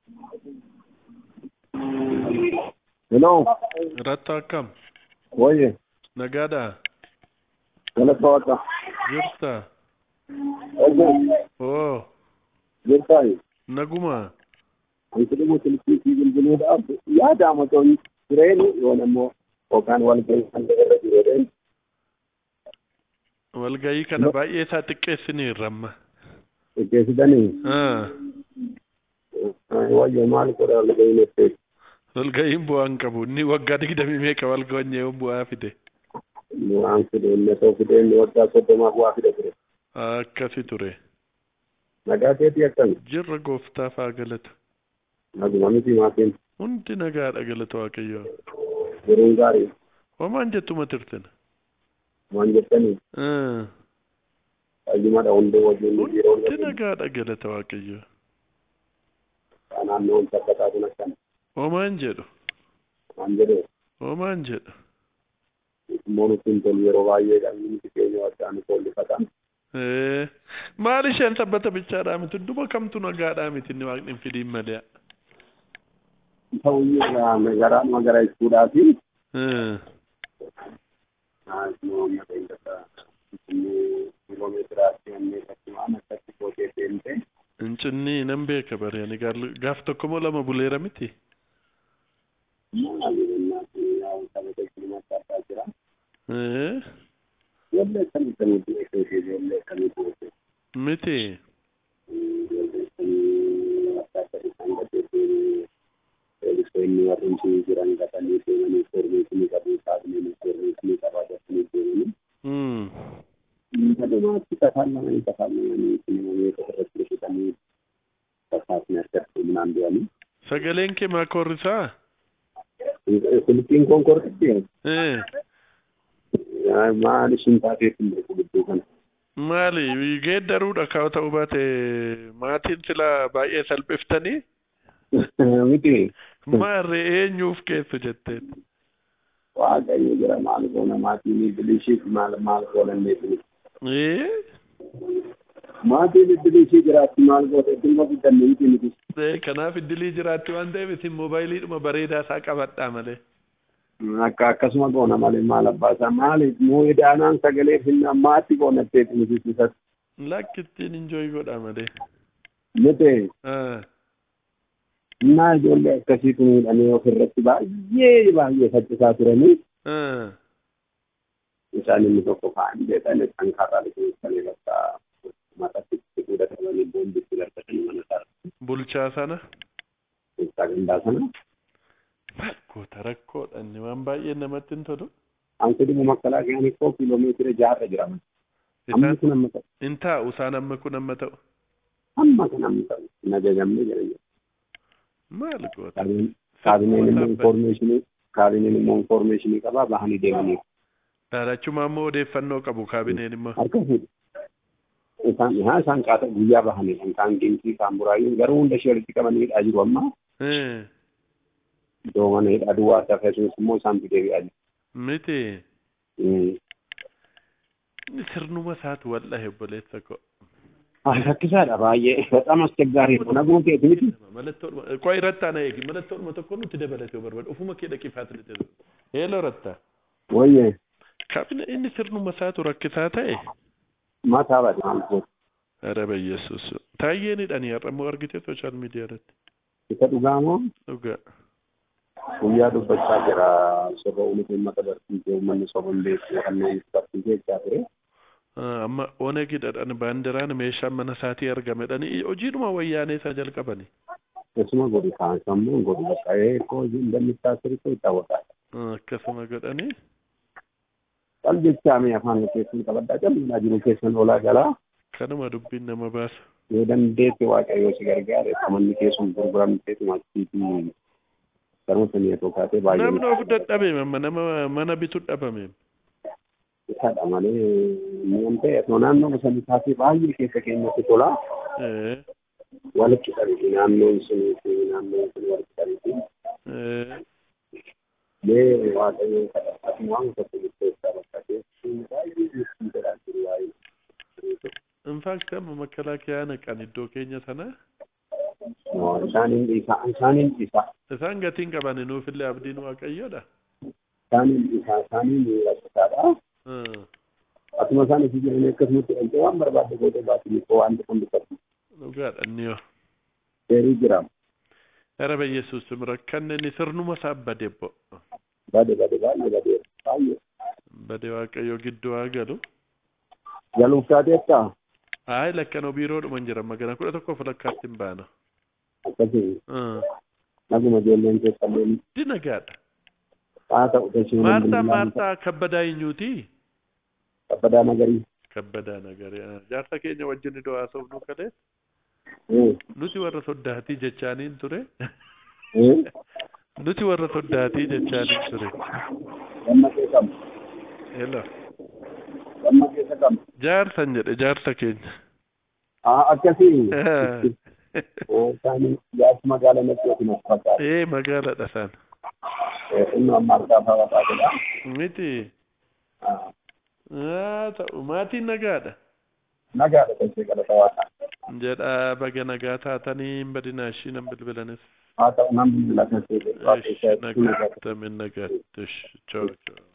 Hello. Ratta akkam? Oye. Nagaadha? Galatoota. Jirta? Oye. Oo. Jirtaayi. Naguma? Wanti dhimma silkiitii bilbiluudhaaf yaadama ta'u tureeni yoon ammoo yookaan walgahii kan irra jireedhaan. Walgahii kana baay'ee isaa xiqqeessiniirra amma. Xiqqeessitanii? Wayyo maal godha walgahiin effeetu? Walgahiin bu'aan qabu. Inni waggaa 20 meeqa walgahii bu'aa fide? Bu'aan fide inni osoo fide inni waggaa 30 bu'aa fide ture. Akkasi ture. Nagaa keetii akkami? Jirra gooftaaf haa galatu. Naguma miti maatiin. Hundi nagaadha galata Waaqayyoo. Jiruun gaarii. Homaan jettuma turtin? Waan jettanii? Fayyumadha hundee wajjin yeroo hundi nagaadha galata Waaqayyoo. Naannoon sabbataa kun akkana. Homaan jedhu? Waan jedhu? Homaan jedhu? Immoo nuti hin tolu yeroo baay'ee qabni miti keenya wajjaan koolifatan. Maal isheen sabbata bichaadhaa miti? Duba kamtu nagaadhaa miti inni waaqni hin fidiin malee? Ta'uyyuu garaadhuma gara jechuudhaafi. Kiiloomeetiraatti annee waan akkatti kootee deemte. Hincinni nan beeka bare ani gaaf tokko moo lama buleera miti? Miti? Inni warreensi jiran gatanii deemanii informeeshinii qabu taasisanii informeeshinii qabaatanii deemanii. Dhumaatti kafallamanii sinimamee irratti hojjetanii tasaasni akkatti minaan deemanii. Sagaleen kee maa korrisaa? Silkiin konkorritti. Maal ishiin taateef hin beeku gidduu kana. Maali geeddaruudha kaa ta'uu baate maatiin sila baay'ee salphiftanii? Miti. Maarree eenyuuf keessa jetteen? Waaqayyo jira maal goona maatiin bilishiif maal goonan beekni. Maatiin iddilii jiraatti maal goota dhimma guddanne miti miti. Kanaaf iddilii jiraatti waan ta'eef isin moobaayiliidhuma bareedaa isaa qabadhaa malee. Akkasuma goona malee maal abbaasaa maaliif moo idaanaan sagalee finna maatti goonatteet miti isas. Lakkittiin injooyi godha malee. Miti. Naa ijoollee akkasii kun hidhamee ofirratti baay'ee faccisaa turanii. Isaan inni tokko kaan jedhanii kan karaa liqeessanii bakka mataatti fudhatamanii boombitti darbatanii mana isaa. Bulchaa sana? Bulchaa gandaa sana. Rakkoodha inni waan baay'ee namatti hin tolu. Ansi dhimma makkalaa ga'anii koo kiiloomeetira 6 jiraman. Amma kun amma ta'u. In taa'u isaan amma kun amma ta'u. Amma kun amma ta'u. Najajammee jedhanii. Maal goota? Kaabineen immoo informeeshinii qabaa bahanii deemanii. Daalachumaa immoo odeeffannoo qabu kaabineen immoo. Akkasuma. Isaan qaata guyyaa bahanii kan geengii kan buraayyuu garuu hunda ishee walitti qabanii hidhaa jiru amma. Iddoo mana hidhaa duwwaa adda fe'isuus immoo isaan deebi'aa jiru. Miti. Sirnuma isaatu wal'ahe obboleessa koo. Rakkisaadha baay'ee bexam asቸጋሪ ነው ነገሩ ከየት miti ቆይ ረታ ነው ይሄ መለተው መተኮኑ ትደበለተው በርበድ ኡፉ መከደ ቂፋት ልደረ ሄሎ ረታ ወይ ካቢነ እኒ ስርኑ መሳቱ ረክታታዬ ማታባት ማለት ኧረ በኢየሱስ ታየኒ ዳኒ ያረሙ አርግቴ ሶሻል ሚዲያ ረት ይተዱጋሞ ዱጋ ጉያ ዱበቻ ጀራ ሰበው ለተመጠበርኩ መንሶ በንዴ ያለ ይፈጥኩ ጀቻሬ amma oonegidhaan baandiraan meeshaan mana isaatii argamedhani hojiidhuma wayyaanee isaa jalqabani. Akkasuma godhu kaa'amuu godhu baqqee hojii indammistaasiritu ittaawwata. Akkasuma godhani. Qalbichaamee afaan keessatti qabaddaa jalaa jiru keessan olaa galaa. Kanuma dubbiin nama baasa. Yoo dandeetti waaqayyoo si gargaare qamanni keessuun gurguramtee tumaatiitii garuu sanii otoo kaatee baay'ee. Namni of dadhabee nama mana bitu dhabame. Isaadha malee waan ta'eef naannoo sanii kaasee baay'ee keessa keenyatti tola. Walitti qabee naannoon sunii walitti qabee. waaqayyoon kadhatan waan tokko keessaa bakka keessi baay'ee jira waa'ee in fact amma makalaakiyaa naqan iddoo keenya sana Isaaniin isa. Isaan gatiin qaban nuufillee abdiin waaqayyoodha. Isaaniin rakkisaadha. Akkuma isaan itti jiran akkasumatti dhaqee waan barbaadde gootee baasanii koo waan tokko dubbatu. Dhugaadha inni yoo. Seerii jira. Eraba Yesuus rakkanne ni sirnuma isaa bade bo. Bade baay'ee. Bade waaqayyo gidduu haa galu. Galuuf taateettaa? Ayi lakkanoo biiroodhuma hin jiran magana 11 lakkaatti hin baana. Akkasii. Naguma ijoolleen keessallee. Dinagaadha. Haa ta'u tashii. Maartaa kabbadaa eenyuuti? Kabbadaa Nagarii. Kabbadaa Nagarii. Jaarsa keenya wajjin iddoo haasofnu kalee. Nuti warra soddaatii jechaaniin ture. Nuti warra soddaatii jechaaniin ture. Gamma keessam. Hello. Gamma keessa kam. Jaarsan jedhe jaarsa keenya. Akkasii. Isaanii jaarsi magaalaa natti yookiin as fakkaata. Magaalaadha isaan. Inni amma harkaa fa'aa taatedha. Miti. Ta'u maatiin nagaadha. Nagaadha tashee galata waaqaa. Jedha baga nagaa taatanii hin badinaa ishii nan bilbilanis. Haa ta'u nan bilbila tashee. Nagaatti. Ciao ciao.